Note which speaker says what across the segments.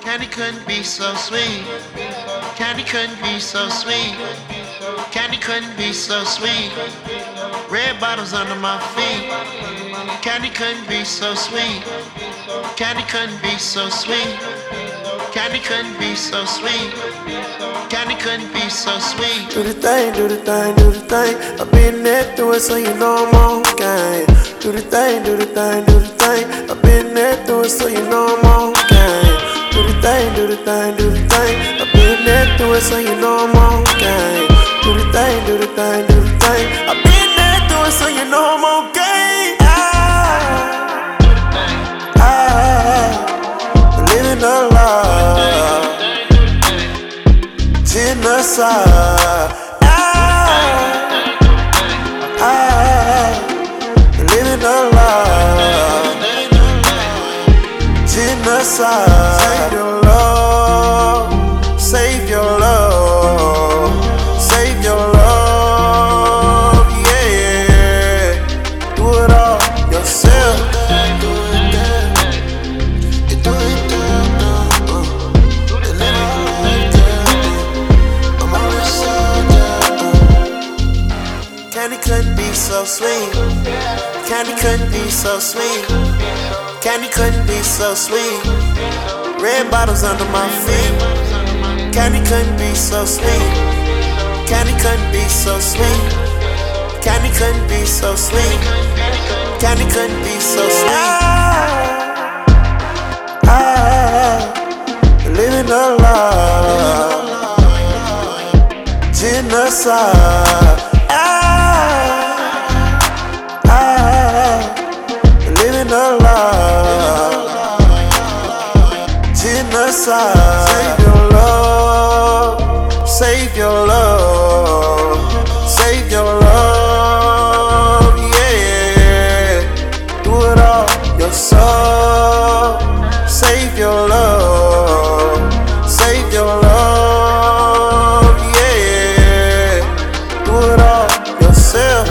Speaker 1: Candy couldn't be so sweet. Candy couldn't be so sweet. Candy couldn't be so sweet. Red bottles under my feet. Candy couldn't be so sweet. Candy couldn't be so sweet. Candy couldn't be so sweet. Candy couldn't be so sweet.
Speaker 2: Do the thing, do the thing, do the thing. I've been there through it, so you know I'm on game. Do the thing, do the thing, do the thing. I've been there through it, so you know I'm on game. Do the thing, do the thing, do the thing. I've been there through it, so you know I'm on game. Do the thing, do the thing, do the thing. I've been there through it, so you know I'm on game. Living a life, genocide. Living a life, genocide. Save your love, save your love, save your love, yeah. Do it all yourself. Candy couldn't be so sweet. Candy couldn't be so sweet. Candy couldn't be so sweet. Red bottles under my feet. Candy couldn't be so sweet. Candy couldn't be so sweet. Candy couldn't be so sweet. Candy couldn't be so sweet. Living a life, genocide. Living a life, genocide. Save your love, save your love, save your love, yeah. Do it all yourself. Save your love, save your love, yeah. Do it all yourself.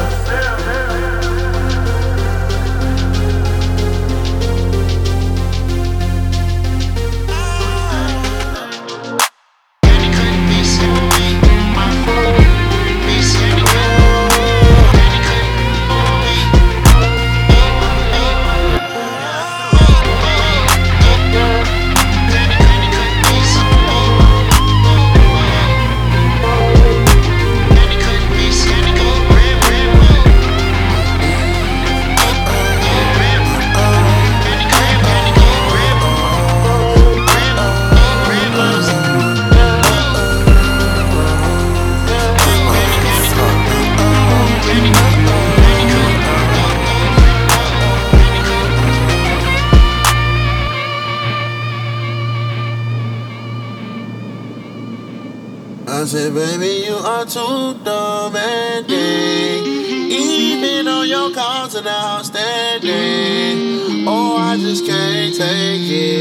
Speaker 2: I said, baby, you are too demanding. Even on your calls and outstanding. Oh, I just can't take it.